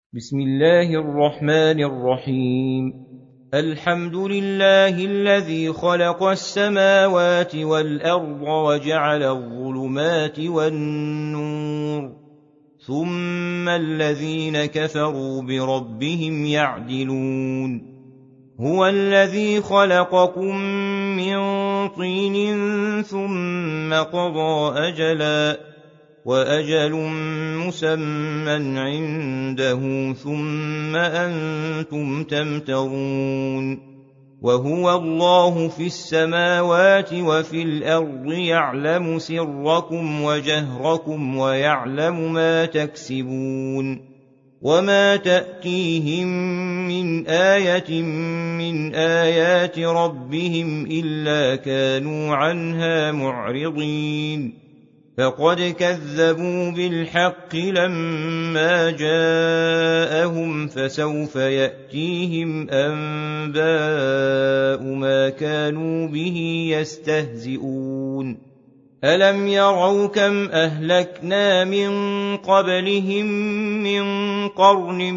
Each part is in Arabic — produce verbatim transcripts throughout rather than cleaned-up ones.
بسم الله الرحمن الرحيم. الحمد لله الذي خلق السماوات والأرض وجعل الظلمات والنور، ثم الذين كفروا بربهم يعدلون. هو الذي خلقكم من طين ثم قضى أجلا وأجل مسمى عنده ثم أنتم تمترون. وهو الله في السماوات وفي الأرض يعلم سركم وجهركم ويعلم ما تكسبون. وما تأتيهم من آية من آيات ربهم إلا كانوا عنها معرضين. فقد كذبوا بالحق لما جاءهم، فسوف يأتيهم أنباء ما كانوا به يستهزئون. ألم يروا كم أهلكنا من قبلهم من قرن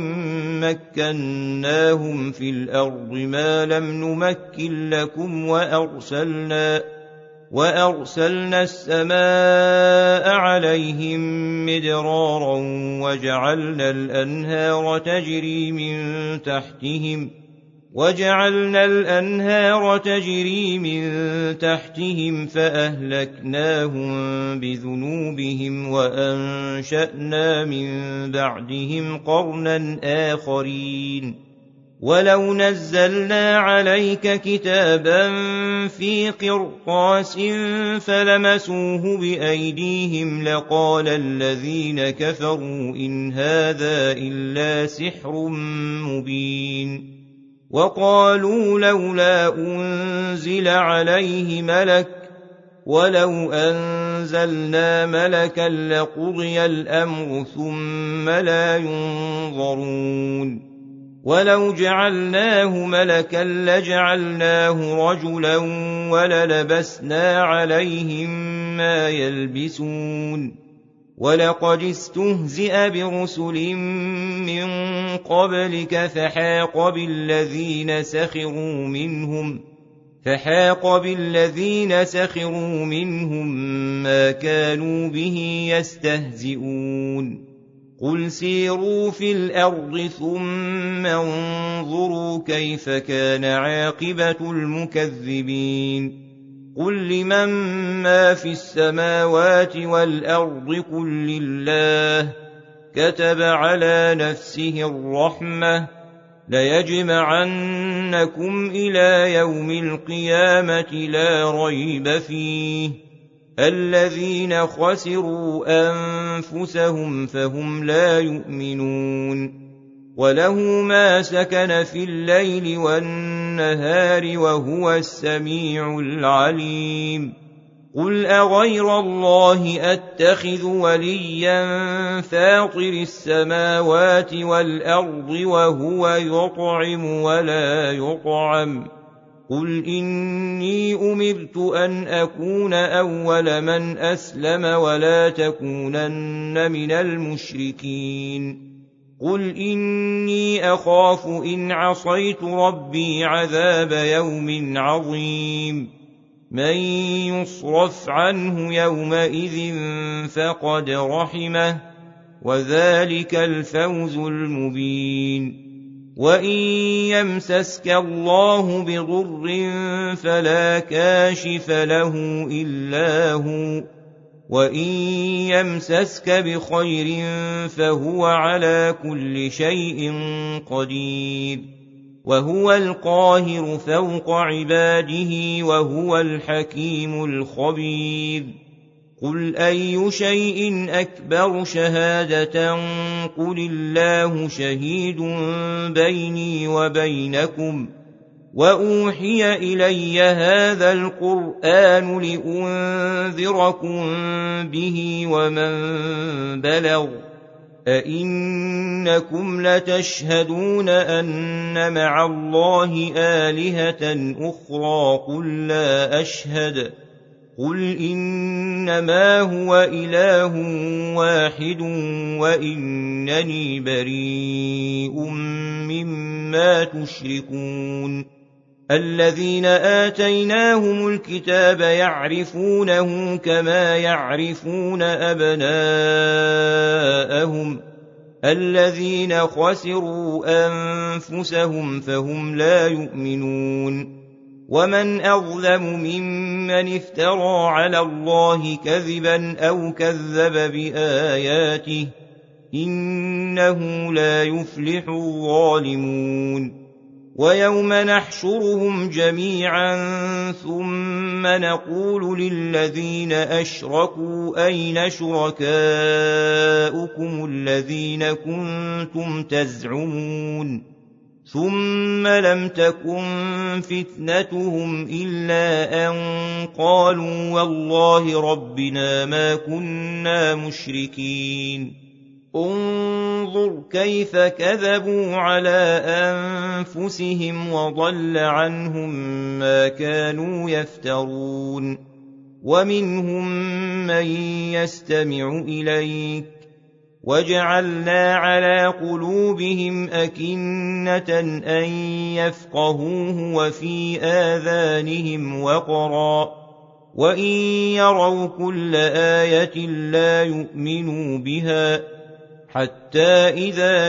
مكناهم في الأرض ما لم نمكن لكم، وأرسلنا وأرسلنا السماء عليهم مدرارا وجعلنا الأنهار تجري من تحتهم وجعلنا الأنهار تجري من تحتهم فأهلكناهم بذنوبهم وأنشأنا من بعدهم قرنا آخرين. ولو نزلنا عليك كتابا في قرطاس فلمسوه بأيديهم لقال الذين كفروا إن هذا إلا سحر مبين. وقالوا لولا أنزل عليه ملك ولو أنزلنا ملكا لقضي الأمر ثم لا ينظرون. ولو جعلناه ملكا لجعلناه رجلا وللبسنا عليهم ما يلبسون. ولقد استهزئ برسل من قبلك فحاق بالذين سخروا منهم فحاق بالذين سخروا منهم ما كانوا به يستهزئون. قل سيروا في الأرض ثم انظروا كيف كان عاقبة المكذبين. قل لمن ما في السماوات والأرض قل لله. كتب على نفسه الرحمة ليجمعنكم إلى يوم القيامة لا ريب فيه. الذين خسروا أنفسهم فهم لا يؤمنون. وله ما سكن في الليل والنهار وهو السميع العليم. قل أغير الله أتخذ وليا فاطر السماوات والأرض وهو يطعم ولا يطعم. قل إني أمرت أن أكون أول من أسلم ولا تكونن من المشركين. قل إني أخاف إن عصيت ربي عذاب يوم عظيم. من يصرف عنه يومئذ فقد رحمه وذلك الفوز المبين. وإن يمسسك الله بضر فلا كاشف له إلا هو، وإن يمسسك بخير فهو على كل شيء قدير. وهو القاهر فوق عباده وهو الحكيم الخبير. قل أي شيء أكبر شهادة قل الله شهيد بيني وبينكم. وأوحي إلي هذا القرآن لأنذركم به ومن بلغ. أئنكم لتشهدون أن مع الله آلهة أخرى قل لا أشهد قل إنما هو إله واحد وإنني بريء مما تشركون الذين آتيناهم الكتاب يعرفونه كما يعرفون أبناءهم الذين خسروا أنفسهم فهم لا يؤمنون ومن أظلم ممن افترى على الله كذبا أو كذب بآياته إنه لا يفلح الظالمون ويوم نحشرهم جميعا ثم نقول للذين أشركوا أين شركاؤكم الذين كنتم تزعمون ثم لم تكن فتنتهم إلا أن قالوا والله ربنا ما كنا مشركين انظر كيف كذبوا على أنفسهم وضل عنهم ما كانوا يفترون ومنهم من يستمع إليك وجعلنا على قلوبهم أكنة أن يفقهوه وفي آذانهم وقرا وإن يروا كل آية لا يؤمنوا بها حتى إذا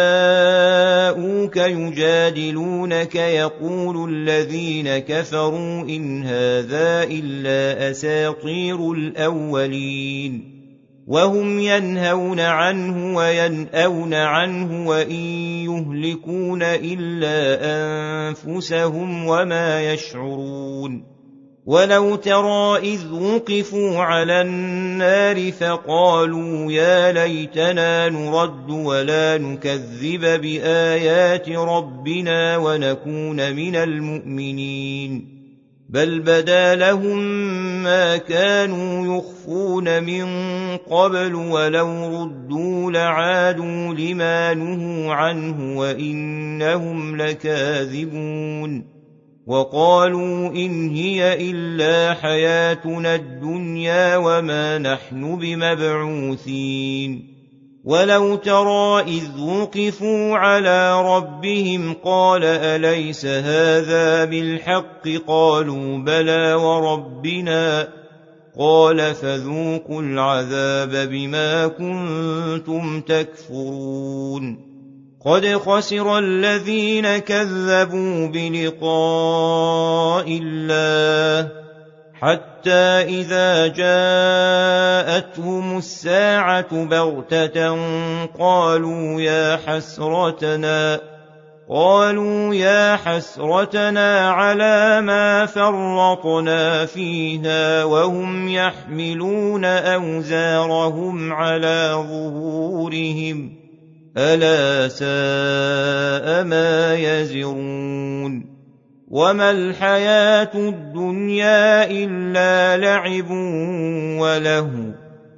جاءوك يجادلونك يقول الذين كفروا إن هذا إلا أساطير الأولين وهم ينهون عنه وينأون عنه وإن يهلكون إلا أنفسهم وما يشعرون ولو ترى إذ وقفوا على النار فقالوا يا ليتنا نرد ولا نكذب بآيات ربنا ونكون من المؤمنين بل بدا لهم ما كانوا يخفون من قبل ولو ردوا لعادوا لما نهوا عنه وإنهم لكاذبون وقالوا إن هي إلا حياتنا الدنيا وما نحن بمبعوثين ولو ترى إذ وقفوا على ربهم قال أليس هذا بالحق قالوا بلى وربنا قال فذوقوا العذاب بما كنتم تكفرون قد خسر الذين كذبوا بلقاء الله حتى إذا جاءتهم الساعة بغتة قالوا يا حسرتنا قالوا يا حسرتنا على ما فرطنا فيها وهم يحملون أوزارهم على ظهورهم ألا ساء ما يزرون وما الحياة الدنيا إلا لعب وله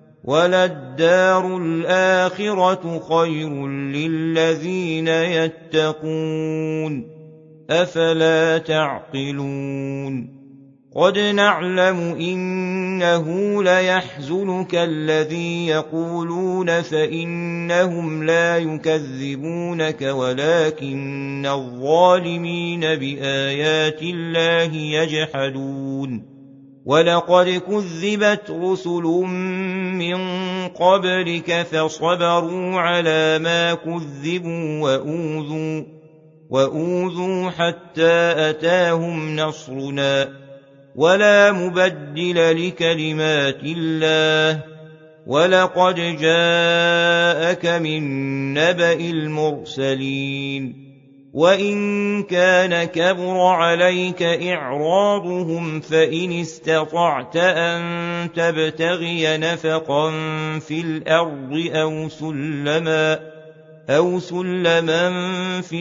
وللدار الآخرة خير للذين يتقون أفلا تعقلون قد نعلم إنه ليحزنك الذي يقولون فإنهم لا يكذبونك ولكن الظالمين بآيات الله يجحدون ولقد كذبت رسل من قبلك فصبروا على ما كذبوا وأوذوا, وأوذوا حتى أتاهم نصرنا ولا مبدل لكلمات الله ولقد جاءك من نبأ المرسلين وإن كان كبر عليك إعراضهم فإن استطعت أن تبتغي نفقا في الأرض أو سلما أو سلما في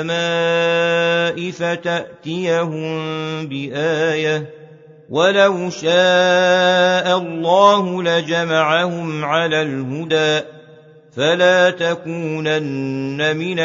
السماء فتأتيهم بآية ولو شاء الله لجمعهم على الهدى فلا تكونن من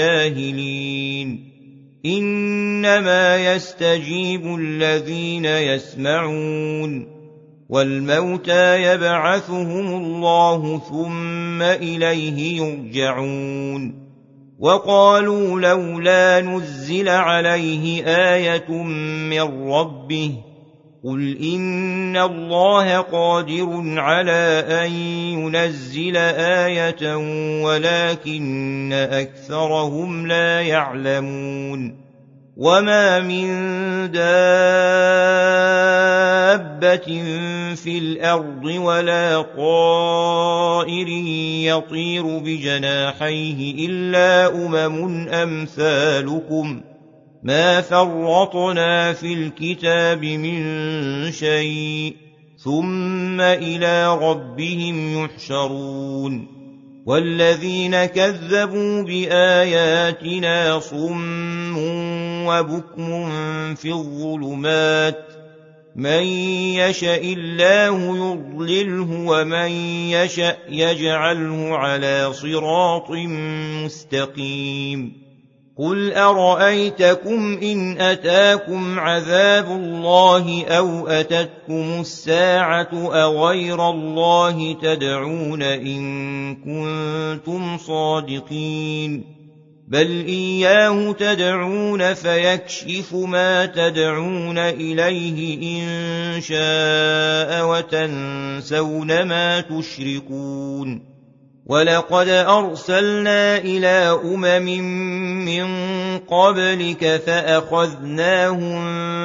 الجاهلين إنما يستجيب الذين يسمعون وَالْمَوْتَىٰ يَبْعَثُهُمُ اللَّهُ ثُمَّ إِلَيْهِ يُرْجَعُونَ وَقَالُوا لَوْلَا نُزِّلَ عَلَيْهِ آيَةٌ مِّن رَّبِّهِ قُلْ إِنَّ اللَّهَ قَادِرٌ عَلَىٰ أَن يُنَزِّلَ آيَةً وَلَٰكِنَّ أَكْثَرَهُمْ لَا يَعْلَمُونَ وَمَا مِن دَابَّةٍ فِي الْأَرْضِ وَلَا طَائِرٍ يَطِيرُ بِجَنَاحَيْهِ إِلَّا أُمَمٌ أَمْثَالُكُم مَّا فَرَّطْنَا فِي الْكِتَابِ مِن شَيْءٍ ثُمَّ إِلَىٰ رَبِّهِمْ يُحْشَرُونَ وَالَّذِينَ كَذَّبُوا بِآيَاتِنَا صُمٌّ وَبُكْمٌ فِي الظُّلُمَاتِ مَن يَشَإِ اللَّهُ يُضْلِلْهُ وَمَن يَشَأْ يَجْعَلْهُ عَلَىٰ صِرَاطٍ مُّسْتَقِيمٍ قُلْ أَرَأَيْتَكُمْ إِنْ أَتَاكُمْ عَذَابُ اللَّهِ أَوْ أَتَتْكُمُ السَّاعَةُ أَغَيْرَ اللَّهِ تَدْعُونَ إِن كُنتُمْ صَادِقِينَ بَلْ إِيَّاهُ تَدْعُونَ فَيَكْشِفُ مَا تَدْعُونَ إِلَيْهِ إِن شَاءَ وَتَنسَوْنَ مَا تُشْرِكُونَ وَلَقَدْ أَرْسَلْنَا إِلَىٰ أُمَمٍ مِّن قَبْلِكَ فَأَخَذْنَاهُم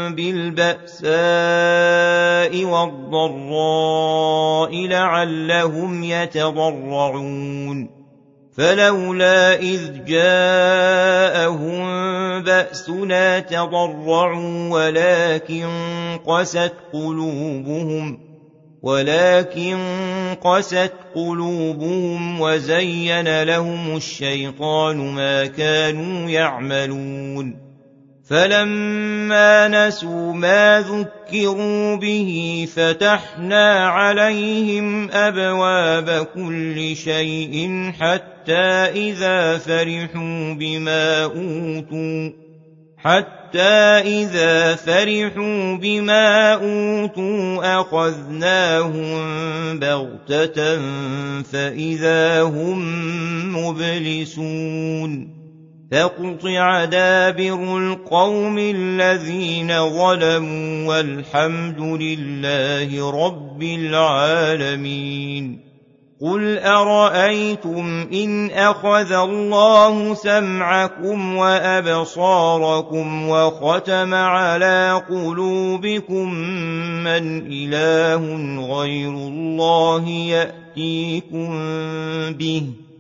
بِالْبَأْسَاءِ وَالضَّرَّاءِ لَعَلَّهُمْ يَتَضَرَّعُونَ فَلَوْلَا إِذْ جَاءَهُم بَأْسُنَا تَضَرَّعُوا وَلَٰكِن قَسَتْ قُلُوبُهُمْ ولكن قست قلوبهم وزين لهم الشيطان ما كانوا يعملون فلما نسوا ما ذكروا به فتحنا عليهم أبواب كل شيء حتى إذا فرحوا بما أوتوا حتى إذا فرحوا بما أوتوا أخذناهم بغتة فإذا هم مبلسون فقطع دابر القوم الذين ظلموا والحمد لله رب العالمين قل أرأيتم إن أخذ الله سمعكم وأبصاركم وختم على قلوبكم من إله غير الله يأتيكم به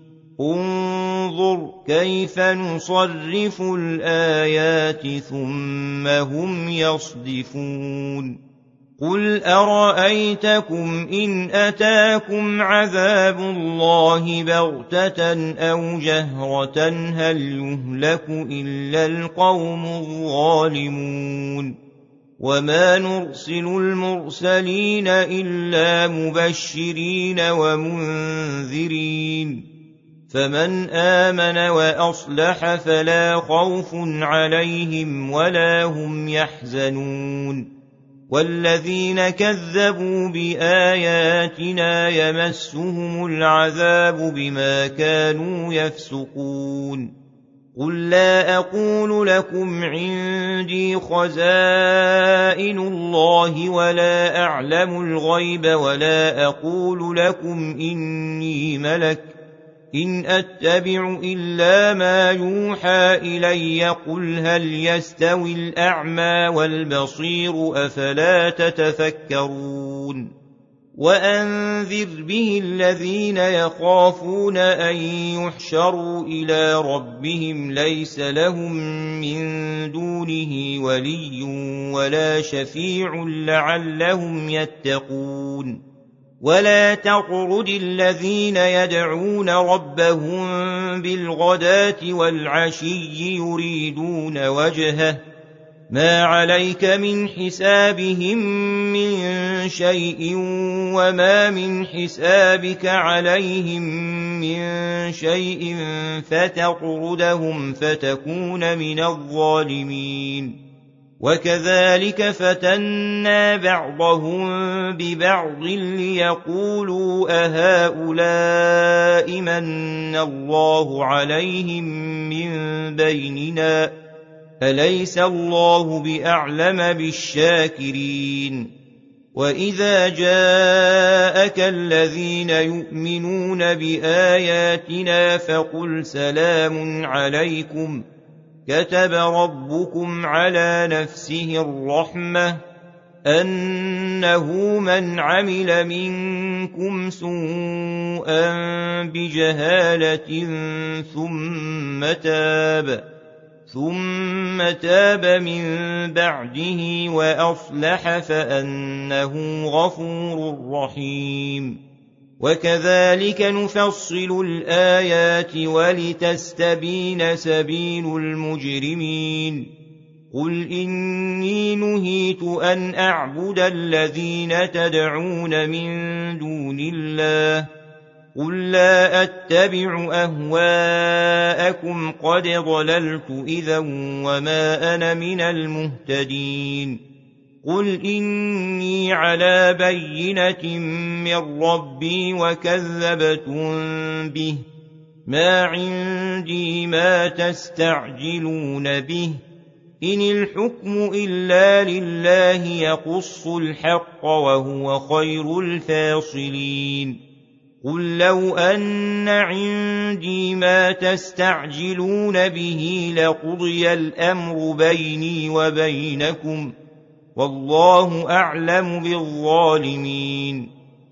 انظر كيف نصرف الآيات ثم هم يصدفون قل أرأيتكم إن أتاكم عذاب الله بغتة أو جهرة هل يهلك إلا القوم الظالمون وما نرسل المرسلين إلا مبشرين ومنذرين فمن آمن وأصلح فلا خوف عليهم ولا هم يحزنون والذين كذبوا بآياتنا يمسهم العذاب بما كانوا يفسقون قل لا أقول لكم عندي خزائن الله ولا أعلم الغيب ولا أقول لكم إني ملك إن أتبع إلا ما يوحى إلي قل هل يستوي الأعمى والبصير أفلا تتفكرون وأنذر به الذين يخافون أن يحشروا إلى ربهم ليس لهم من دونه ولي ولا شفيع لعلهم يتقون ولا تطرد الذين يدعون ربهم بالغداة والعشي يريدون وجهه ما عليك من حسابهم من شيء وما من حسابك عليهم من شيء فتطردهم فتكون من الظالمين وكذلك فتنا بعضهم ببعض ليقولوا أهؤلاء من الله عليهم من بيننا أليس الله بأعلم بالشاكرين وإذا جاءك الذين يؤمنون بآياتنا فقل سلام عليكم كتب ربكم على نفسه الرحمة أنه من عمل منكم سوءا بجهالة ثم تاب ثم تاب من بعده وأصلح فأنه غفور رحيم وكذلك نفصل الآيات ولتستبين سبيل المجرمين قل إني نهيت أن أعبد الذين تدعون من دون الله قل لا أتبع أهواءكم قد ضللت إذا وما أنا من المهتدين قل إني على بينة من ربي وكذبتم به ما عندي ما تستعجلون به إن الحكم إلا لله يقص الحق وهو خير الفاصلين قل لو أن عندي ما تستعجلون به لقضي الأمر بيني وبينكم والله أعلم بالظالمين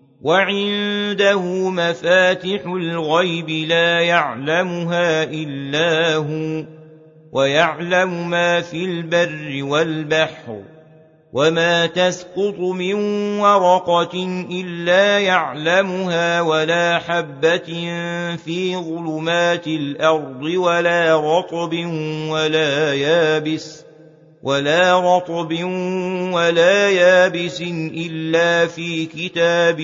وعنده مفاتح الغيب لا يعلمها إلا هو ويعلم ما في البر والبحر وما تسقط من ورقة إلا يعلمها ولا حبة في ظلمات الأرض ولا رطب ولا يابس ولا رطب ولا يابس إلا في كتاب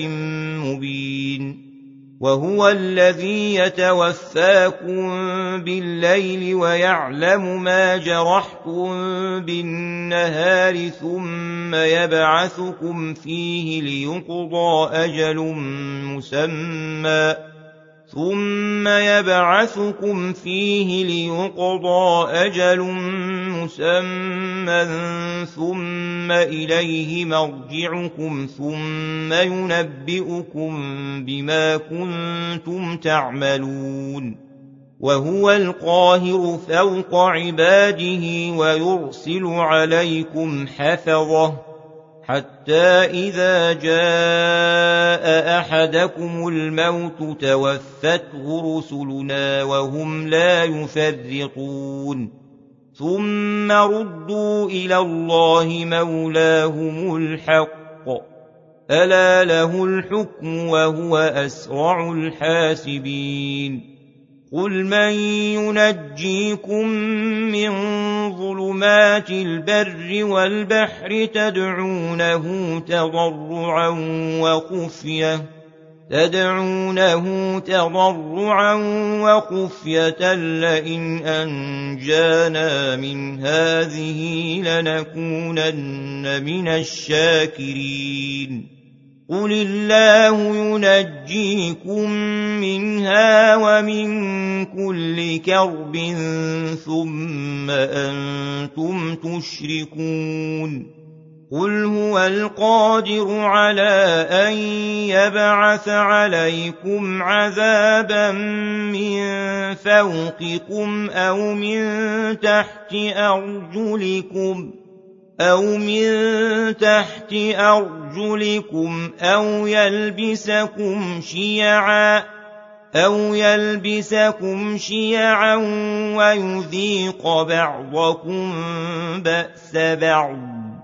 مبين وهو الذي يتوفاكم بالليل ويعلم ما جرحتم بالنهار ثم يبعثكم فيه ليقضى أجل مسمى ثم يبعثكم فيه ليقضى أجل مسمى ثم إليه مرجعكم ثم ينبئكم بما كنتم تعملون وهو القاهر فوق عباده ويرسل عليكم حفظه حتى إذا جاء أحدكم الموت توفته رسلنا وهم لا يفرطون ثم ردوا إلى الله مولاهم الحق ألا له الحكم وهو أسرع الحاسبين قل من ينجيكم من ظلمات البر والبحر تدعونه تضرعا وخفية تدعونه تضرعا وخفية لئن أنجانا من هذه لنكونن من الشاكرين قل الله ينجيكم منها ومن كل كرب ثم أنتم تشركون قل هو القادر على أن يبعث عليكم عذابا من فوقكم أو من تحت أرجلكم أو من تحت أرجلكم أو يلبسكم شيعا أو يلبسكم شيعا ويذيق بعضكم بأس بعض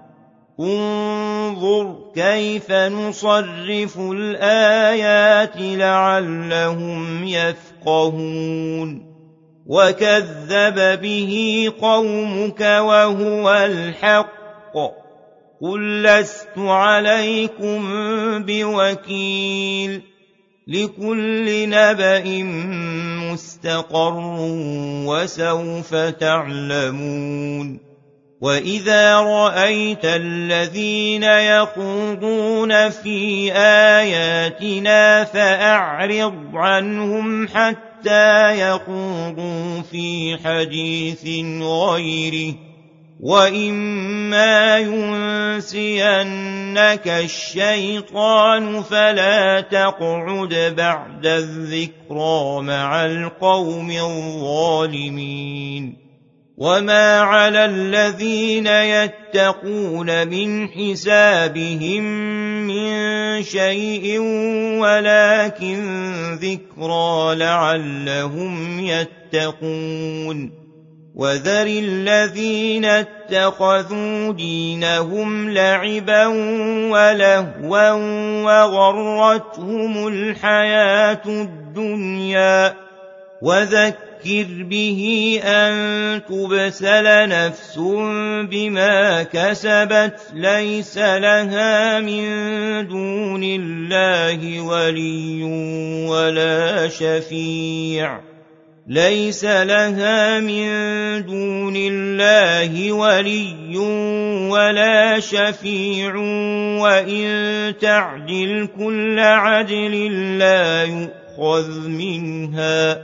انظر كيف نصرف الآيات لعلهم يفقهون وكذب به قومك وهو الحق قل لست عليكم بوكيل لكل نبأ مستقر وسوف تعلمون وَإِذَا رَأَيْتَ الَّذِينَ يَخُوضُونَ فِي آيَاتِنَا فَأَعْرِضْ عَنْهُمْ حَتَّىٰ يَخُوضُوا فِي حَدِيثٍ غَيْرِهِ ۚ وَإِمَّا يُنسِيَنَّكَ الشَّيْطَانُ فَلَا تَقْعُدْ بَعْدَ الذِّكْرَىٰ مَعَ الْقَوْمِ الظَّالِمِينَ. وَمَا عَلَى الَّذِينَ يَتَّقُونَ مِنْ حِسَابِهِم مِّن شَيْءٍ وَلَٰكِن ذِكْرَىٰ لَعَلَّهُمْ يَتَّقُونَ. وَذَرِ الَّذِينَ اتَّخَذُوا دِينَهُمْ لَعِبًا وَلَهْوًا وَغَرَّتْهُمُ الْحَيَاةُ الدُّنْيَا، وَذَكِّرْ بِهِ أَن تُبْسَلَ نَفْسٌ بِمَا كَسَبَتْ لَيْسَ لَهَا مِن دُونِ اللَّهِ وَلِيٌّ وَلَا شَفِيعٌ لَيْسَ لَهَا مِن دُونِ اللَّهِ وَلِيٌّ وَلَا شَفِيعٌ وَإِن تَعْدِلْ كُلَّ عَدْلٍ لَّا يُؤْخَذْ مِنْهَا.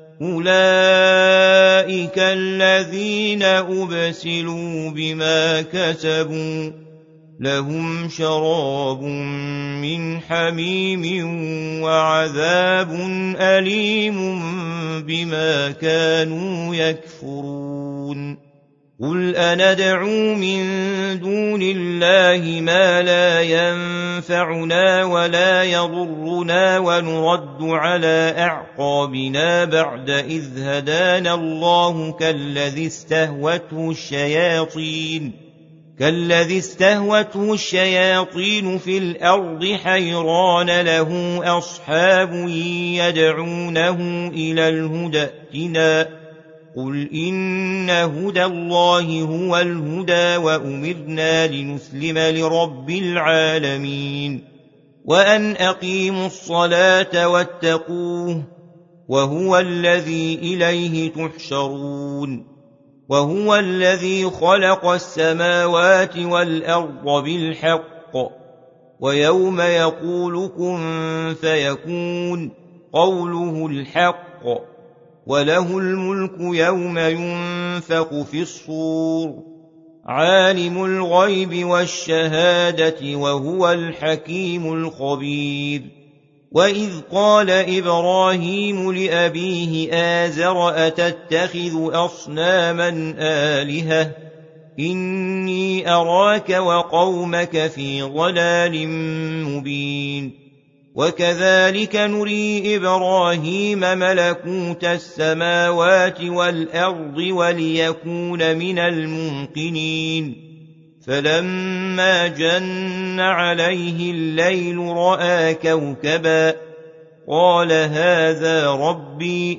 أُولَٰئِكَ الَّذِينَ أُبْسِلُوا بِمَا كَسَبُوا لَهُمْ شَرَابٌ مِّنْ حَمِيمٍ وَعَذَابٌ أَلِيمٌ بِمَا كَانُوا يَكْفُرُونَ. قُلْ أَنَدْعُو مِن دُونِ اللَّهِ مَا لَا يَنفَعُنَا وَلَا يَضُرُّنَا وَنُرَدُّ عَلَىٰ أَعْقَابِنَا بَعْدَ إِذْ هَدَانَا اللَّهُ كَالَّذِي اسْتَهْوَتْهُ الشَّيَاطِينُ كالذي استهوته الشياطين في الأرض حيران له أصحاب يدعونه إلى الهدى ائتنا قل إن هدى الله هو الهدى وأمرنا لنسلم لرب العالمين وأن أقيموا الصلاة واتقوه وهو الذي إليه تحشرون وهو الذي خلق السماوات والأرض بالحق ويوم يقول كن فيكون قوله الحق وله الملك يوم ينفخ في الصور عالم الغيب والشهادة وهو الحكيم الخبير. وإذ قال إبراهيم لأبيه آزر أتتخذ أصناما آلهة إني أراك وقومك في ضلال مبين. وكذلك نري إبراهيم ملكوت السماوات والأرض وليكون من الموقنين فلما جن عليه الليل رأى كوكبا قال هذا ربي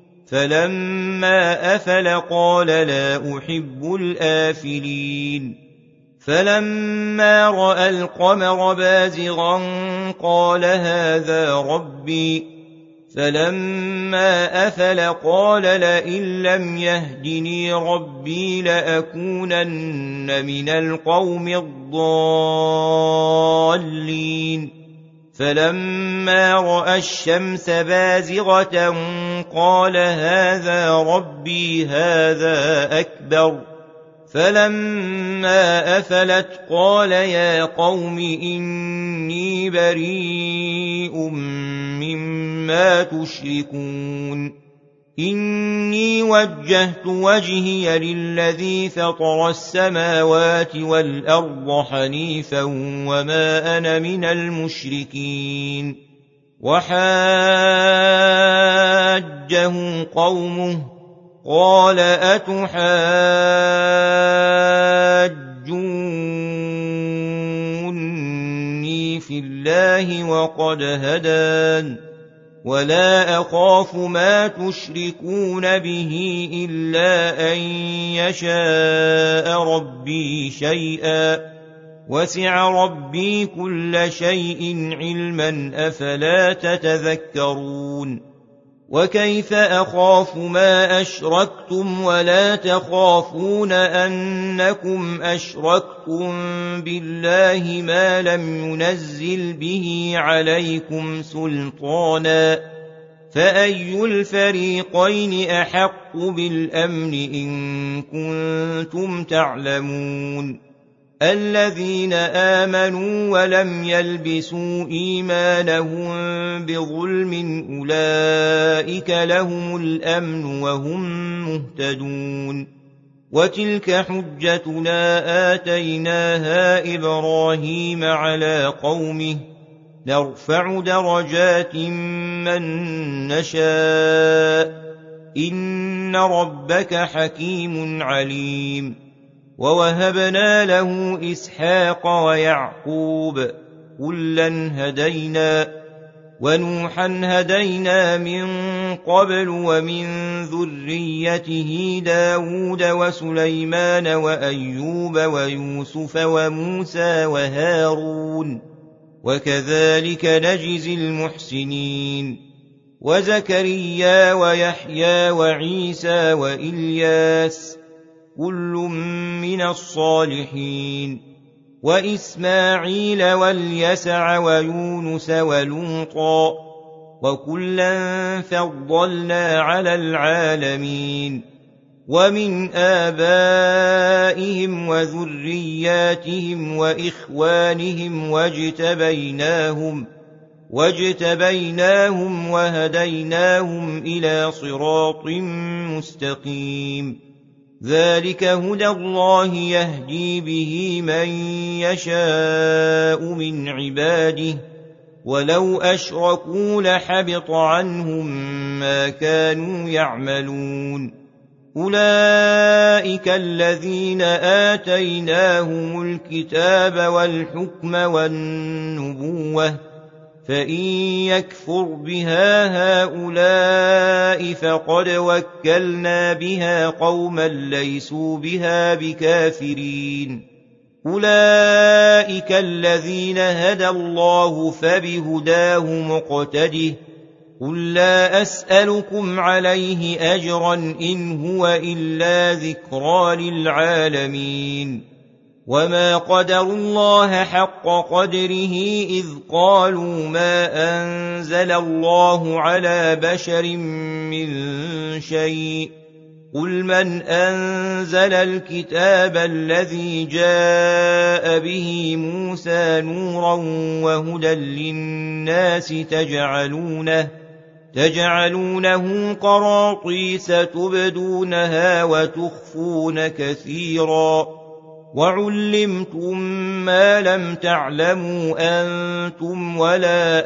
فلما أفل قال لا أحب الآفلين. فلما رأى القمر بازغا قال هذا ربي فلما أفل قال لئن لم يهدني ربي لأكونن من القوم الضالين. فلما رأى الشمس بازغة قال هذا ربي هذا أكبر فلما أفلت قال يا قوم إني بريء مما تشركون إني وجهت وجهي للذي فطر السماوات والأرض حنيفا وما أنا من المشركين. وحاجه قومه قال أتحاجوني في الله وقد هدان ولا أخاف ما تشركون به إلا أن يشاء ربي شيئا وسع ربي كل شيء علما أفلا تتذكرون. وكيف أخاف ما أشركتم ولا تخافون أنكم أشركتم بالله ما لم ينزل به عليكم سلطانا فأي الفريقين أحق بالأمن إن كنتم تعلمون الذين آمنوا ولم يلبسوا إيمانهم بظلم أولئك لهم الأمن وهم مهتدون وتلك حجتنا آتيناها إبراهيم على قومه نرفع درجات من نشاء إن ربك حكيم عليم ووهبنا له إسحاق ويعقوب كلا هدينا ونوحا هدينا من قبل ومن ذريته داود وسليمان وأيوب ويوسف وموسى وهارون وكذلك نجزي المحسنين وزكريا ويحيى وعيسى وإلياس كل من الصالحين وإسماعيل واليسع ويونس ولوطا وكلا فضلنا على العالمين ومن آبائهم وذرياتهم وإخوانهم واجتبيناهم واجتبيناهم وهديناهم إلى صراط مستقيم ذلك هدى الله يهدي به من يشاء من عباده ولو أشركوا لحبط عنهم ما كانوا يعملون أولئك الذين آتيناهم الكتاب والحكم والنبوة فإن يكفر بها هؤلاء فقد وكلنا بها قوما ليسوا بها بكافرين أولئك الذين هدى الله فبهداه مقتده قل لا أسألكم عليه أجرا إن هو إلا ذكرى للعالمين وما قدروا الله حق قدره إذ قالوا ما أنزل الله على بشر من شيء قل من أنزل الكتاب الذي جاء به موسى نورا وهدى للناس تجعلونه تجعلونه قراطيس تبدونها وتخفون كثيرا وعلمتم ما لم تعلموا أنتم ولا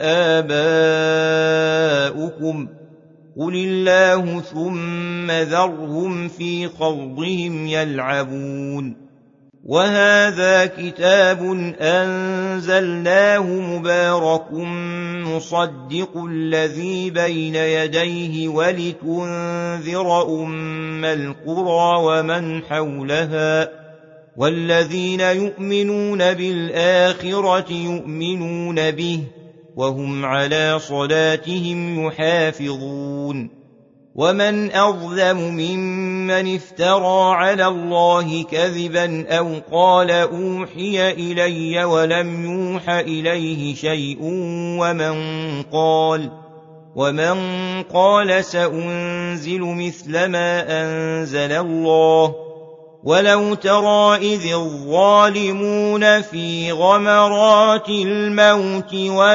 آباؤكم قل الله ثم ذرهم في خوضهم يلعبون وهذا كتاب أنزلناه مبارك مصدق الذي بين يديه ولتنذر أم القرى ومن حولها والذين يؤمنون بالآخرة يؤمنون به وهم على صلاتهم يحافظون ومن أظلم ممن افترى على الله كذبا أو قال أوحي إلي ولم يوح إليه شيء ومن قال ومن قال سأنزل مثل ما أنزل الله ولو ترى إذ الظالمون في غمرات الموت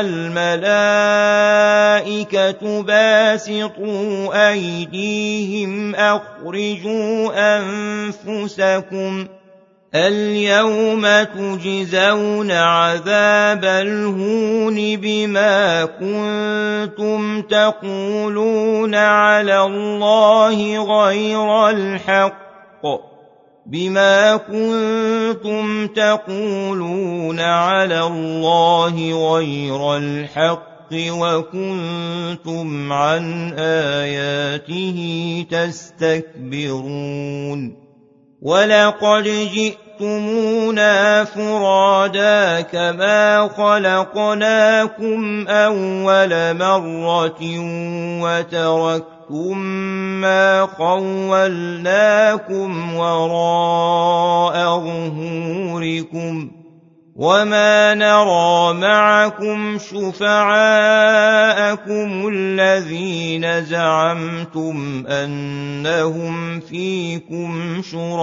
والملائكة باسطوا أيديهم أخرجوا أنفسكم اليوم تجزون عذاب الهون بما كنتم تقولون على الله غير الحق بما كنتم تقولون على الله غير الحق وكنتم عن آياته تستكبرون ولقد جئتم جئتمونا فرادا كما خلقناكم أول مرة وتركتم ما خولناكم وراء ظهوركم وما نرى معكم شفعاءكم الذين زعمتم أنهم فيكم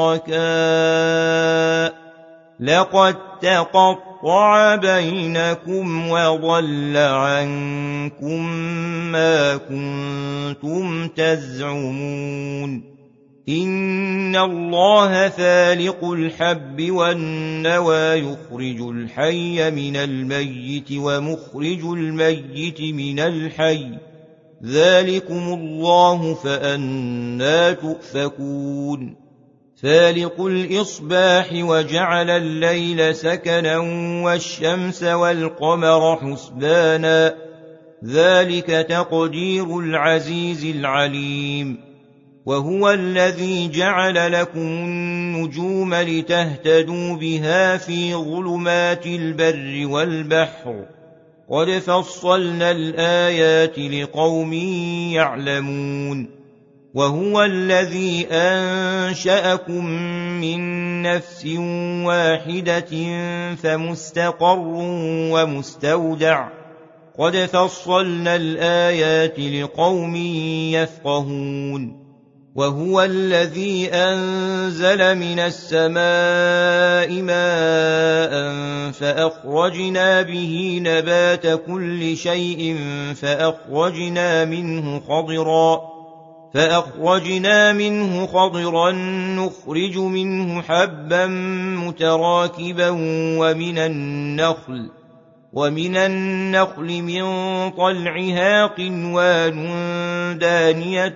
شركاء لقد تقطع بينكم وضل عنكم ما كنتم تزعمون إن الله فالق الحب والنوى يخرج الحي من الميت ومخرج الميت من الحي ذلكم الله فأنى تؤفكون فالق الإصباح وجعل الليل سكنا والشمس والقمر حسبانا ذلك تقدير العزيز العليم وهو الذي جعل لكم النجوم لتهتدوا بها في ظلمات البر والبحر قد فصلنا الآيات لقوم يعلمون وهو الذي أنشأكم من نفس واحدة فمستقر ومستودع قد فصلنا الآيات لقوم يفقهون وهو الذي أنزل من السماء ماء فأخرجنا به نبات كل شيء فأخرجنا منه خضرا فأخرجنا منه خضرا نخرج منه حبا متراكبا ومن النخل ومن النخل من طلعها قنوان دانية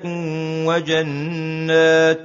وجنات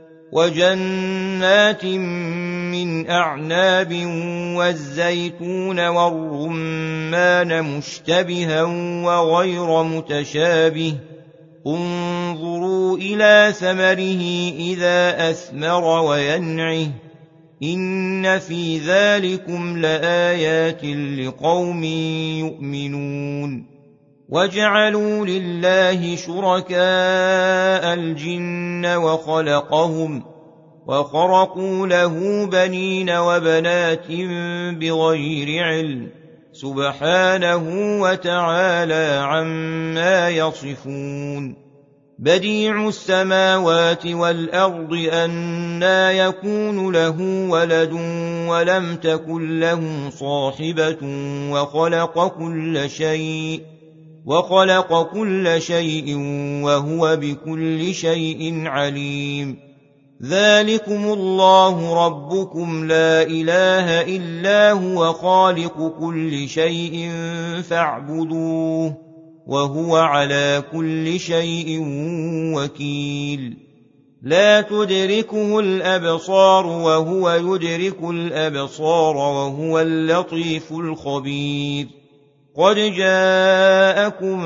وجنات من أعناب والزيتون والرمان مشتبها وغير متشابه انظروا إلى ثمره إذا أثمر وينعه إن في ذلكم لآيات لقوم يؤمنون وجعلوا لله شركاء الجن وخلقهم وخرقوا له بنين وبنات بغير علم سبحانه وتعالى عما يصفون بديع السماوات والأرض أنى يكون له ولد ولم تكن له صاحبة وخلق كل شيء وخلق كل شيء وهو بكل شيء عليم ذلكم الله ربكم لا إله إلا هو خالق كل شيء فاعبدوه وهو على كل شيء وكيل لا تدركه الأبصار وهو يدرك الأبصار وهو اللطيف الخبير قد جاءكم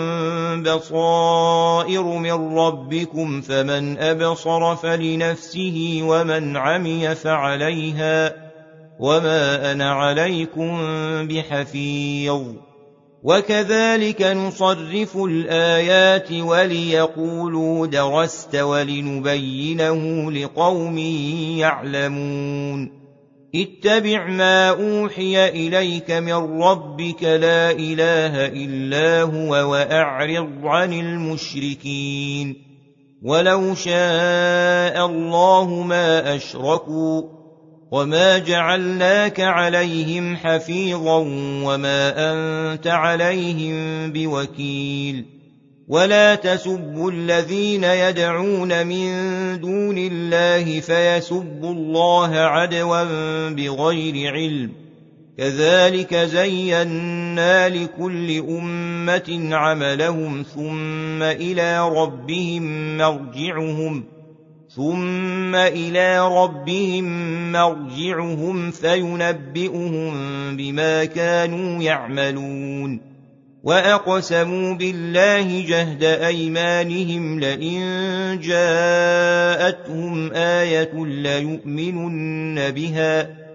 بصائر من ربكم فمن أبصر فلنفسه ومن عمي فعليها وما أنا عليكم بحفيظ وكذلك نصرف الآيات وليقولوا درست ولنبينه لقوم يعلمون اتبع ما أوحي إليك من ربك لا إله إلا هو وأعرض عن المشركين ولو شاء الله ما أشركوا وما جعلناك عليهم حفيظا وما أنت عليهم بوكيل ولا تسبوا الذين يدعون من دون الله فيسبوا الله عدوا بغير علم كذلك زينا لكل أمة عملهم ثم إلى ربهم مرجعهم ثم إلى ربهم مرجعهم فينبئهم بما كانوا يعملون وأقسموا بالله جهد أيمانهم لئن جاءتهم آية ليؤمنن بها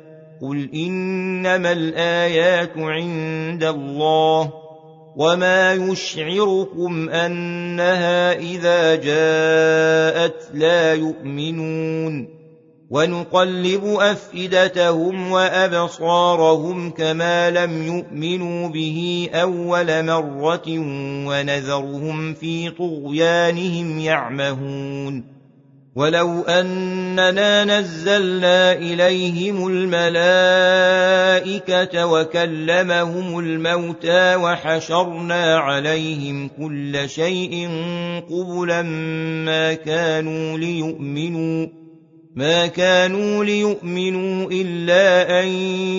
قل إنما الآيات عند الله وما يشعركم أنها إذا جاءت لا يؤمنون ونقلب أفئدتهم وأبصارهم كما لم يؤمنوا به أول مرة ونذرهم في طغيانهم يعمهون ولو أننا نزلنا إليهم الملائكة وكلمهم الموتى وحشرنا عليهم كل شيء قبلا ما كانوا ليؤمنوا ما كانوا ليؤمنوا إلا أن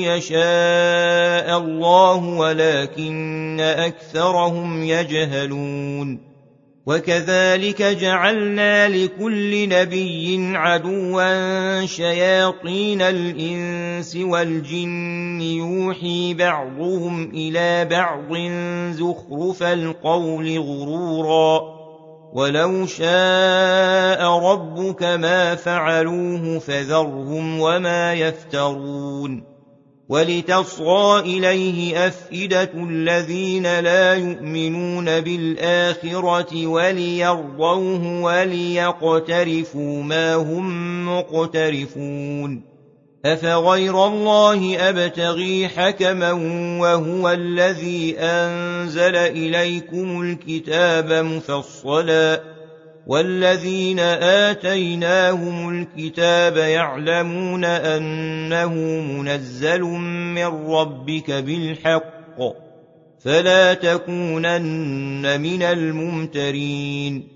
يشاء الله ولكن أكثرهم يجهلون وكذلك جعلنا لكل نبي عدوا شياطين الإنس والجن يوحي بعضهم إلى بعض زخرف القول غرورا ولو شاء ربك ما فعلوه فذرهم وما يفترون ولتصغى إليه أفئدة الذين لا يؤمنون بالآخرة وليرضوه وليقترفوا ما هم مقترفون أفغير الله أبتغي حكما وهو الذي أنزل إليكم الكتاب مفصلا والذين آتيناهم الكتاب يعلمون أنه منزل من ربك بالحق فلا تكونن من الممترين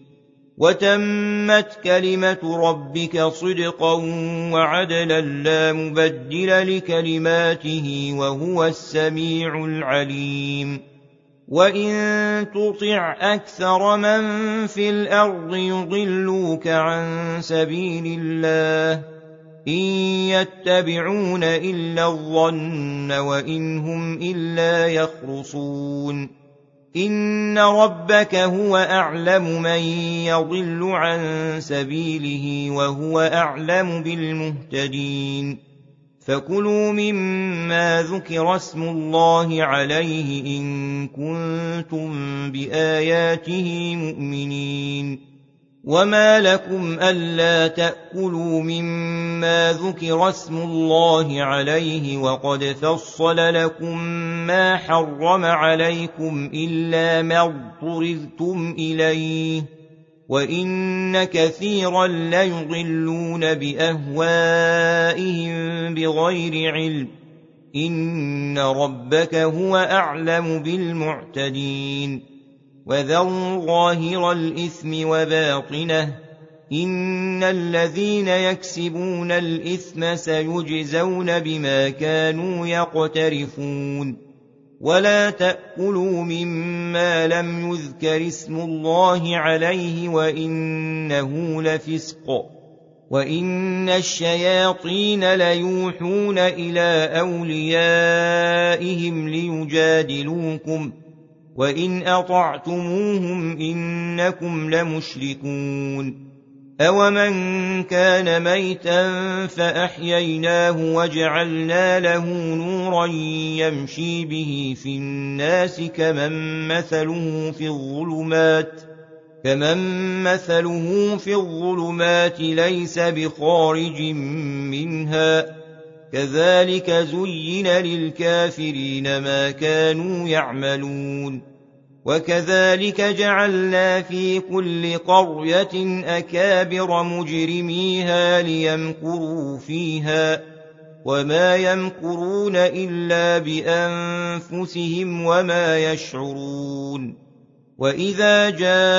وتمت كلمة ربك صدقا وعدلا لا مبدل لكلماته وهو السميع العليم وإن تطع أكثر من في الأرض يضلوك عن سبيل الله إن يتبعون إلا الظن وإن هم إلا يخرصون إن ربك هو أعلم من يضل عن سبيله وهو أعلم بالمهتدين فكلوا مما ذكر اسم الله عليه إن كنتم بآياته مؤمنين وما لكم ألا تأكلوا مما ذكر اسم الله عليه وقد فصل لكم ما حرم عليكم إلا ما اضطررتم إليه وإن كثيرا ليضلون بأهوائهم بغير علم إن ربك هو أعلم بالمعتدين وذروا ظاهر الإثم وباطنه إن الذين يكسبون الإثم سيجزون بما كانوا يقترفون ولا تأكلوا مما لم يذكر اسم الله عليه وإنه لفسق وإن الشياطين ليوحون إلى أوليائهم ليجادلوكم وإن أطعتموهم إنكم لمشركون أومن كان ميتا فأحييناه وجعلنا له نورا يمشي به في الناس كمن مثله في الظلمات كمن مثله في الظلمات ليس بخارج منها كذلك زين للكافرين ما كانوا يعملون وكذلك جعلنا في كل قرية أكابر مجرميها ليمكروا فيها وما يمكرون إلا بأنفسهم وما يشعرون وإذا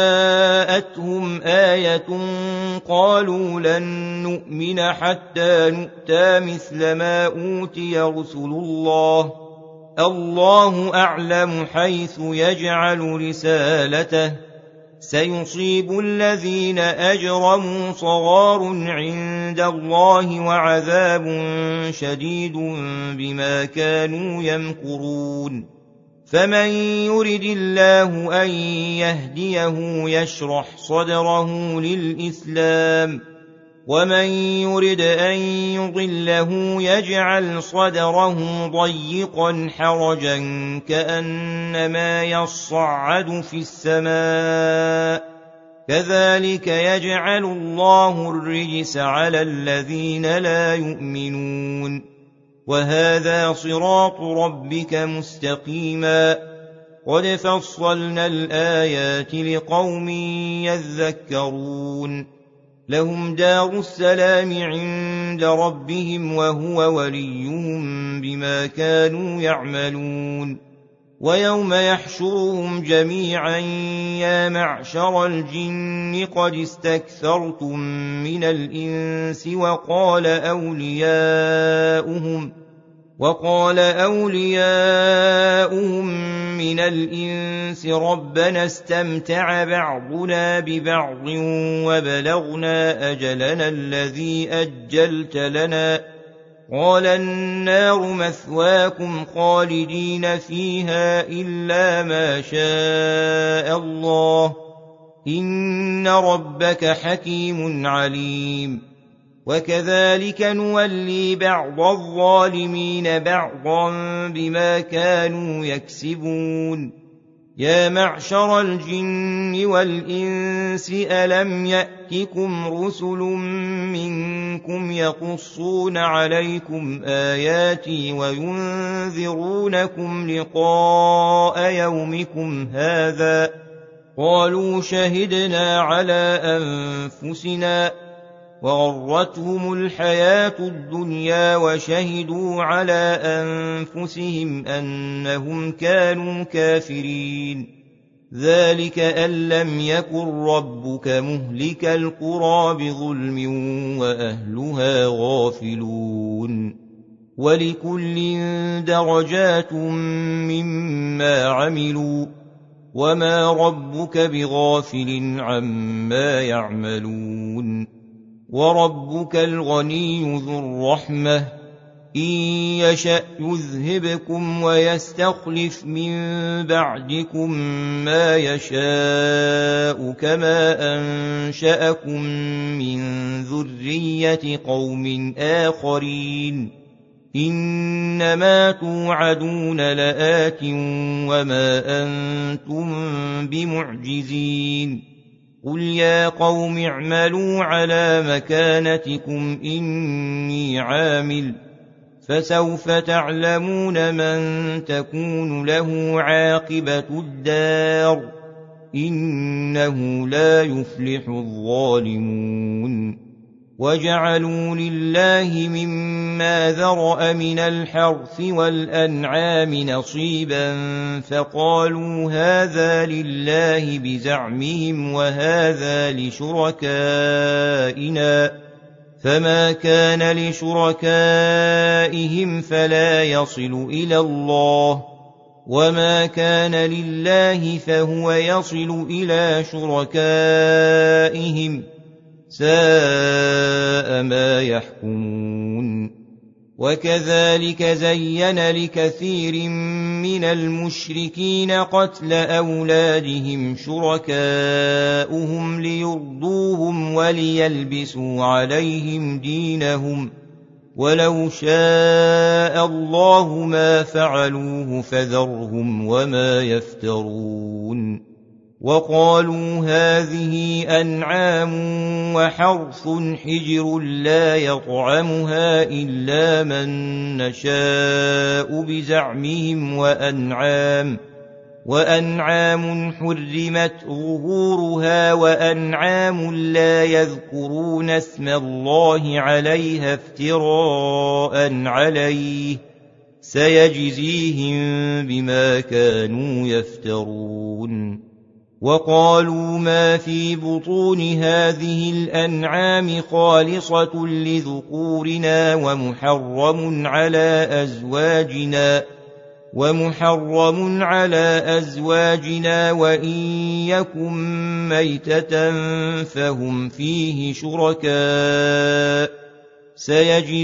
جاءتهم آية قالوا لن نؤمن حتى نؤتى مثل ما أوتي رسل الله الله أعلم حيث يجعل رسالته سيصيب الذين أجرموا صغار عند الله وعذاب شديد بما كانوا يمكرون فمن يرد الله أن يهديه يشرح صدره للإسلام ومن يرد أن يضله يجعل صدره ضيقا حرجا كأنما يصعد في السماء كذلك يجعل الله الرجس على الذين لا يؤمنون وهذا صراط ربك مستقيما قد فصلنا الآيات لقوم يذكرون لهم دار السلام عند ربهم وهو وليهم بما كانوا يعملون ويوم يحشرهم جميعا يا معشر الجن قد استكثرتم من الإنس وقال أولياؤهم وقال أولياؤهم من الإنس ربنا استمتع بعضنا ببعض وبلغنا أجلنا الذي أجلت لنا قال النار مثواكم خالدين فيها إلا ما شاء الله إن ربك حكيم عليم وكذلك نولي بعض الظالمين بعضا بما كانوا يكسبون يا معشر الجن والإنس ألم يأتكم رسل منكم يقصون عليكم آياتي وينذرونكم لقاء يومكم هذا قالوا شهدنا على أنفسنا وغرتهم الحياة الدنيا وشهدوا على أنفسهم أنهم كانوا كافرين ذلك أن لم يكن ربك مهلك القرى بظلم وأهلها غافلون ولكل درجات مما عملوا وما ربك بغافل عما يعملون وربك الغني ذو الرحمة إن يشأ يذهبكم ويستخلف من بعدكم ما يشاء كما أنشأكم من ذرية قوم آخرين إنما توعدون لآت وما أنتم بمعجزين قل يا قوم اعملوا على مكانتكم إني عامل فسوف تعلمون من تكون له عاقبة الدار إنه لا يفلح الظالمون وجعلوا لله مما ذرأ من الحرث والأنعام نصيبا فقالوا هذا لله بزعمهم وهذا لشركائنا فما كان لشركائهم فلا يصل إلى الله وما كان لله فهو يصل إلى شركائهم ساء ما يحكمون وكذلك زين لكثير من المشركين قتل أولادهم شركاؤهم ليرضوهم وليلبسوا عليهم دينهم ولو شاء الله ما فعلوه فذرهم وما يفترون وقالوا هذه أنعام وحرث حجر لا يطعمها إلا من نشاء بزعمهم وأنعام وأنعام حرمت ظهورها وأنعام لا يذكرون اسم الله عليها افتراء عليه سيجزيهم بما كانوا يفترون وقالوا ما في بطون هذه الأنعام خالصة لذكورنا ومحرم على أزواجنا ومحرم على أزواجنا وإن يكن ميتة فهم فيه شركاء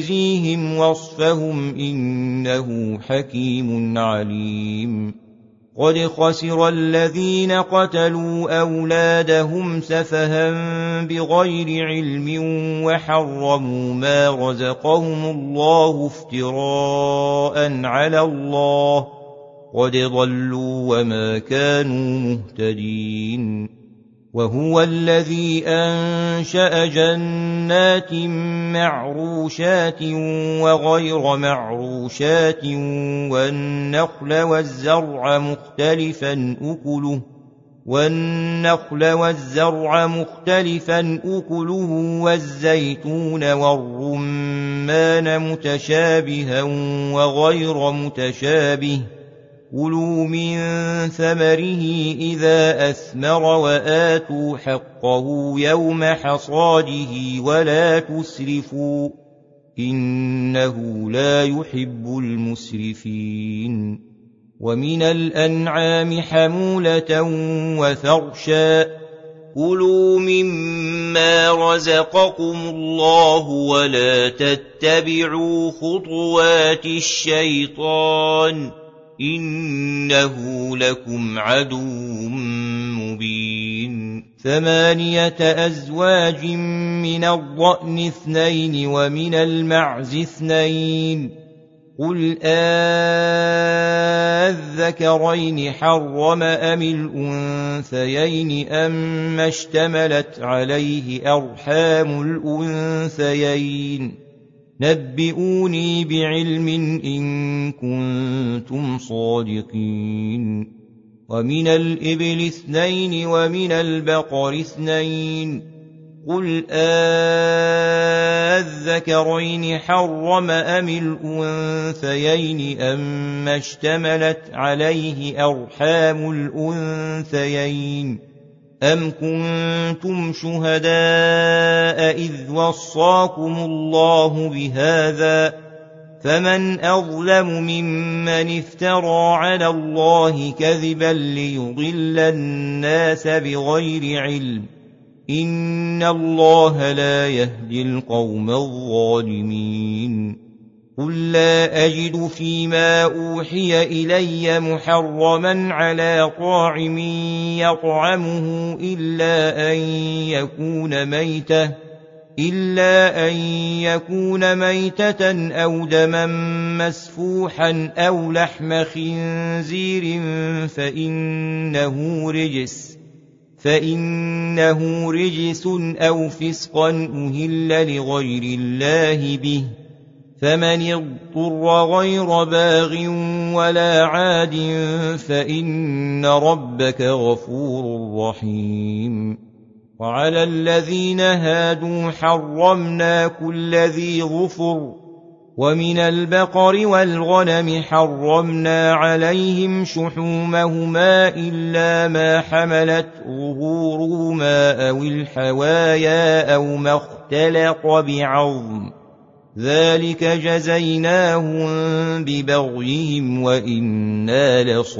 سيجزيهم وصفهم إنه حكيم عليم قد خسر الذين قتلوا أولادهم سفها بغير علم وحرموا ما رزقهم الله افتراء على الله قد ضلوا وما كانوا مهتدين. وهو الذي أنشأ جنات معروشات وغير معروشات والنخل والزرع مختلفا أكله والنخل والزرع مختلفا أكله والزيتون والرمان متشابها وغير متشابه كلوا من ثمره إذا أثمر وآتوا حقه يوم حصاده ولا تسرفوا إنه لا يحب المسرفين. ومن الأنعام حمولة وفرشا كلوا مما رزقكم الله ولا تتبعوا خطوات الشيطان إنه لكم عدو مبين. ثمانية أزواج من الضأن اثنين ومن المعز اثنين قل أذكرين حرم أم الأنثيين أما اشتملت عليه أرحام الأنثيين نبئوني بعلم إن كنتم صادقين. ومن الإبل اثنين ومن البقر اثنين قل أذكرين حرم أم الأنثيين أما اشتملت عليه أرحام الأنثيين أم كنتم شهداء إذ وصاكم الله بهذا فمن أظلم ممن افترى على الله كذبا ليضل الناس بغير علم إن الله لا يهدي القوم الظالمين. قل لا أجد فيما أوحي إلي محرما على طاعم يطعمه إلا أن يكون ميتة إلا أن يكون ميتة أو دما مسفوحا أو لحم خنزير فإنه رجس فإنه رجس أو فسقا أهل لغير الله به فمن اضطر غير باغ ولا عاد فإن ربك غفور رحيم. وعلى الذين هادوا حرمنا كل ذي ظفر ومن البقر والغنم حرمنا عليهم شحومهما إلا ما حملت ظهورهما أو الحوايا أو ما اختلط بعظم ذلك جزيناهم ببغيهم وإنا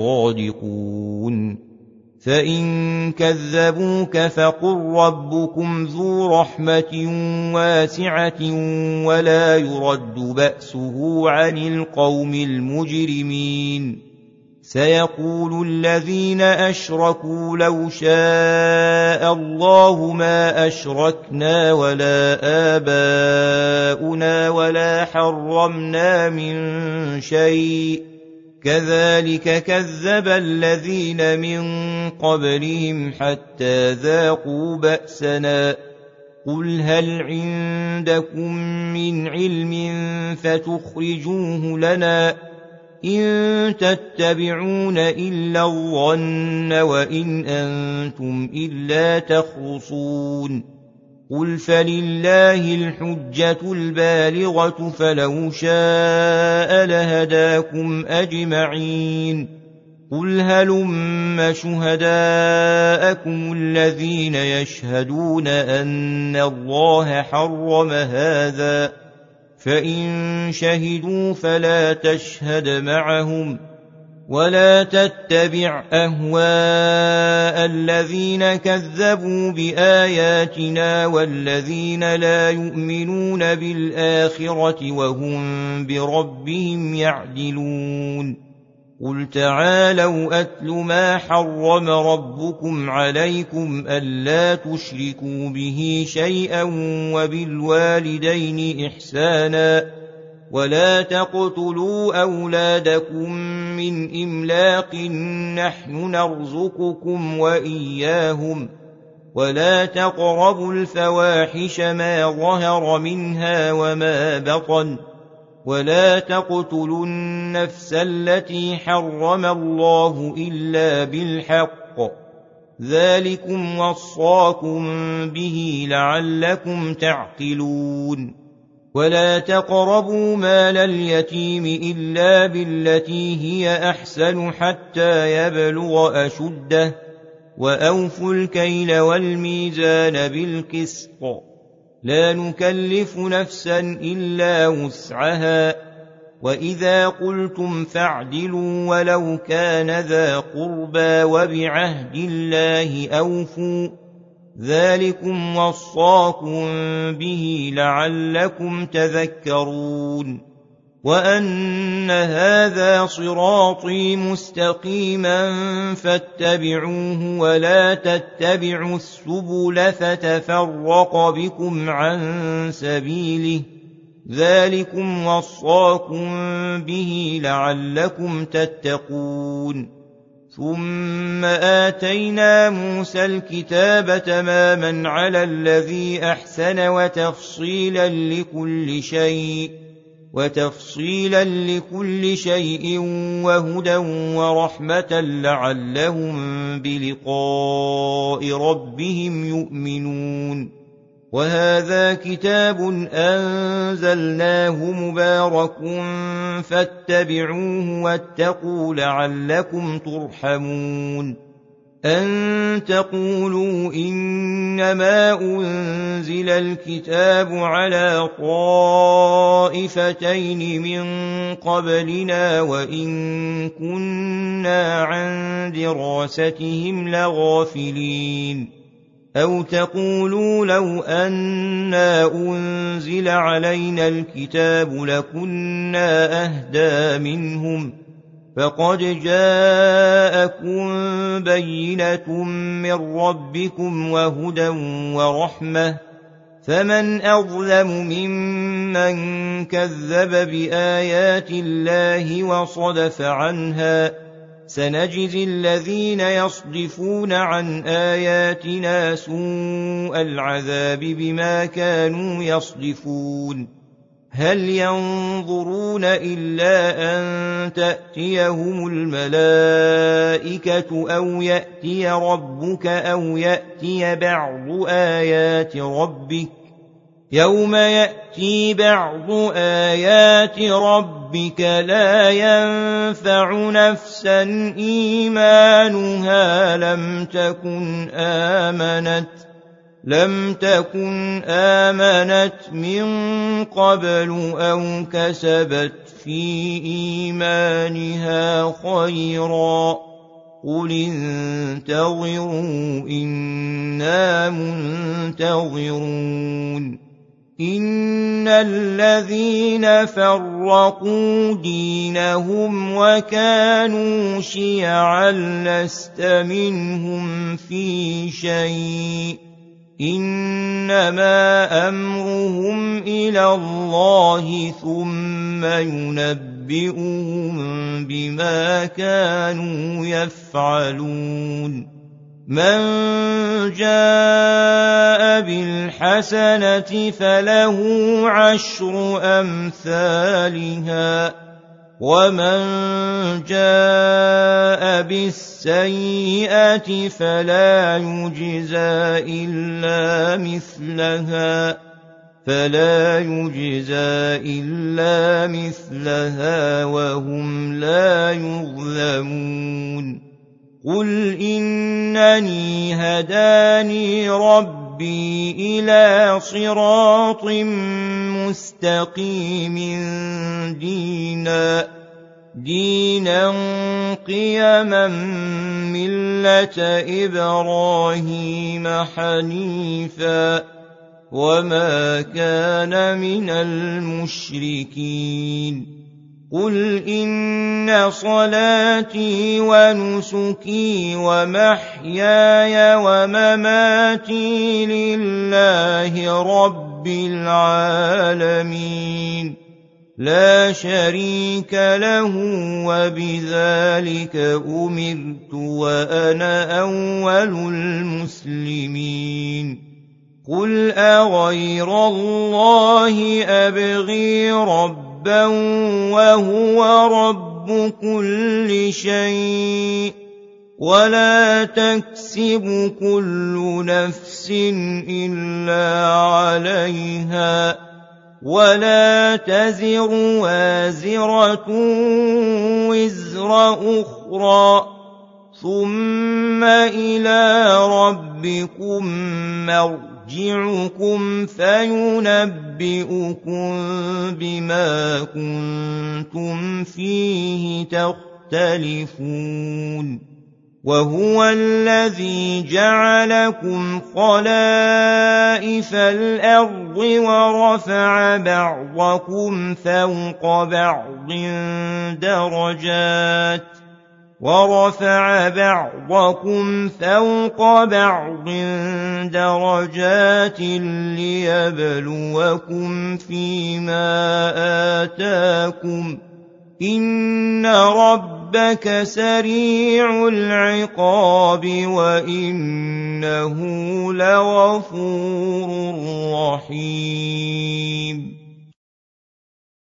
لصادقون. فإن كذبوك فقل ربكم ذو رحمة واسعة ولا يرد بأسه عن القوم المجرمين. سيقول الذين أشركوا لو شاء الله ما أشركنا ولا آباؤنا ولا حرمنا من شيء كذلك كذب الذين من قبلهم حتى ذاقوا بأسنا قل هل عندكم من علم فتخرجوه لنا إن تتبعون إلا الظن وإن أنتم إلا تخرصون. قل فلله الحجة البالغة فلو شاء لهداكم أجمعين. قل هلم شهداءكم الذين يشهدون أن الله حرم هذا فإن شهدوا فلا تشهد معهم ولا تتبع أهواء الذين كذبوا بآياتنا والذين لا يؤمنون بالآخرة وهم بربهم يعدلون. قل تعالوا أتل ما حرم ربكم عليكم ألا تشركوا به شيئا وبالوالدين إحسانا ولا تقتلوا أولادكم من إملاق نحن نرزقكم وإياهم ولا تقربوا الفواحش ما ظهر منها وما بطن ولا تقتلوا النفس التي حرم الله إلا بالحق ذلكم وصاكم به لعلكم تعقلون ولا تقربوا مال اليتيم إلا بالتي هي أحسن حتى يبلغ أشده وأوفوا الكيل والميزان بالقسط لا نكلف نفسا إلا وسعها وإذا قلتم فاعدلوا ولو كان ذا قربى وبعهد الله أوفوا ذلكم وصاكم به لعلكم تذكرون وأن هذا صراطي مستقيما فاتبعوه ولا تتبعوا السبل فتفرق بكم عن سبيله ذلكم وصاكم به لعلكم تتقون ثم آتينا موسى الكتاب تماما على الذي أحسن وتفصيلا لكل شيء وتفصيلا لكل شيء وهدى ورحمة لعلهم بلقاء ربهم يؤمنون وهذا كتاب أنزلناه مبارك فاتبعوه واتقوا لعلكم ترحمون أن تقولوا إنما أنزل الكتاب على طائفتين من قبلنا وإن كنا عن دراستهم لغافلين أو تقولوا لو أنا أنزل علينا الكتاب لكنا أهدى منهم فقد جاءكم بينة من ربكم وهدى ورحمة فمن أظلم ممن كذب بآيات الله وصدف عنها سنجزي الذين يصدفون عن آياتنا سوء العذاب بما كانوا يصدفون هل ينظرون إلا أن تأتيهم الملائكة أو يأتي ربك أو يأتي بعض آيات ربك يوم يأتي بعض آيات ربك لا ينفع نفسا إيمانها لم تكن آمنت لم تكن آمنت من قبل أو كسبت في إيمانها خيرا قل انتظروا إنا منتظرون إن الذين فرقوا دينهم وكانوا شيعا لست منهم في شيء إنما أمرهم إلى الله ثم ينبئهم بما كانوا يفعلون من جاء بالحسنة فله عشر أمثالها ومن جاء بالسيئة فلا يجزى إلا مثلها فلا يجزى إلا مثلها وهم لا يظلمون قل إنني هداني ربي إلى صراط مستقيم دينا دينا قيما ملة إبراهيم حنيفا وما كان من المشركين قل إن صلاتي ونسكي ومحياي ومماتي لله رب العالمين لا شريك له وبذلك أمرت وأنا أول المسلمين قل أغير الله أبغي ربا وهو رب كل شيء ولا تكسب كل نفس إلا عليها ولا تزر وازرة وزر أخرى ثم إلى ربكم مرجعكم فينبئكم بما كنتم فيه تختلفون وهو الذي جعلكم خلائف الأرض ورفع بعضكم فوق بعض درجات ورفع بعضكم فوق بعض درجات ليبلوكم فيما آتاكم إن ربك سريع العقاب وإنه لغفور رحيم